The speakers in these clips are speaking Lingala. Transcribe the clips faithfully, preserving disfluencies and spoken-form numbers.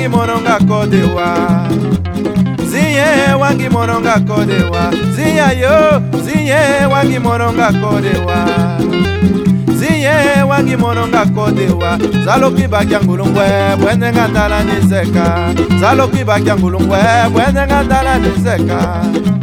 wangi mononga kodewa Ziye wangi mononga kodewa Ziya yo Ziye wangi mononga kodewa Ziye wangi mononga kodewa Zaloki bakya ngulungwe Bwene ngandala nizeka Zaloki bakya ngulungwe Bwene ngandala nizeka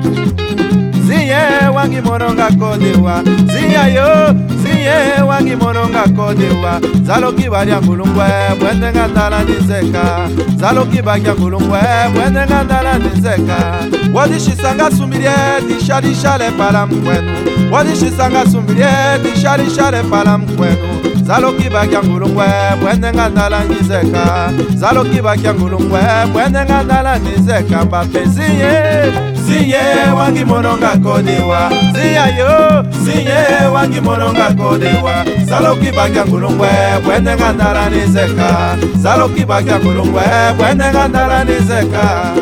Ziye wangi mononga kodewa Ziya yo Ziye wangi mononga kodewa Zaloki bakya ngulungwe Bwene ngandala nizeka Zaloki bakya ngulungwe Bwene ngandala nizeka Wadishisanga sumbirie Disha disha le pala mkwenu Wadishisanga sumbirie Disha disha le pala mkwenu Zaloki bakya ngulungwe Bwene ngandala nizeka Zaloki bakya ngulungwe Bwene ngandala nizeka Mbape ziye Ziye wangi mononga kodewa Ziya yo Ziye wangi mononga kodewa Zaloki bakya ngulungwe Bwene ngandala nizeka Zaloki bakya ngulungwe Bwene ngandala nizeka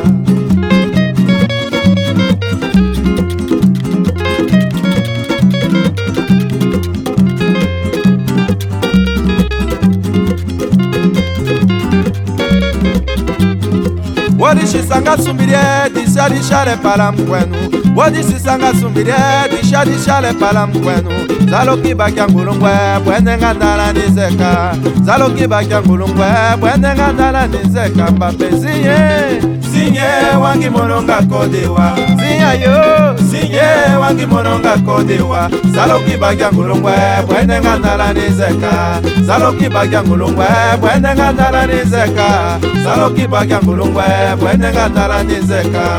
Wadishisanga sumbirie Disha disha le pala mkwenu Wadishisanga sumbirie Disha disha le pala mkwenu Zaloki bakya ngulungwe Bwene ngandala nizeka Zaloki bakya ngulungwe Bwene ngandala nizeka Mbape ziye Ziye wangi mononga kodewa Ziya yo Ziye wangi mononga kodewa Zaloki bakya ngulungwe Bwene ngandala nizeka Zaloki bakya ngulungwe Bwene ngandala nizeka Zaloki bakya ngulungwe Bwene ngandala nizeka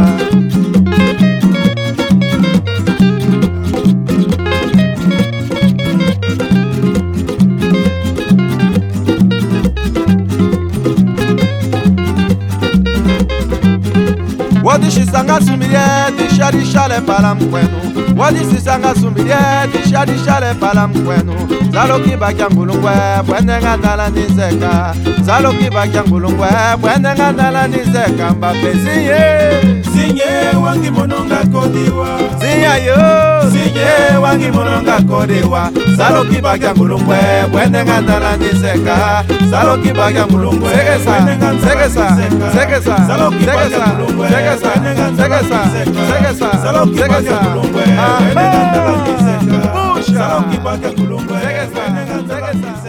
Wadishisanga sumbirie Disha disha le pala mkwenu Wadishisanga sumbirie Disha disha le pala mkwenu Zaloki bakya ngulungwe Bwene ngandala nizeka Zaloki bakya ngulungwe Bwene ngandala nizeka Mbape ziye Ziye wangi mononga kodewa Ziya yo Ziye wangi mononga kodewa Zaloki bakya ngulungwe Bwene ngandala nizeka Zaloki bakya ngulungwe Segesa Segesa Segesa Zaloki bakya ngulungwe Segesa Segesa Segesa Segesa Bwene ngandala nizeka Zaloki bakya ngulungwe Segesa Segesa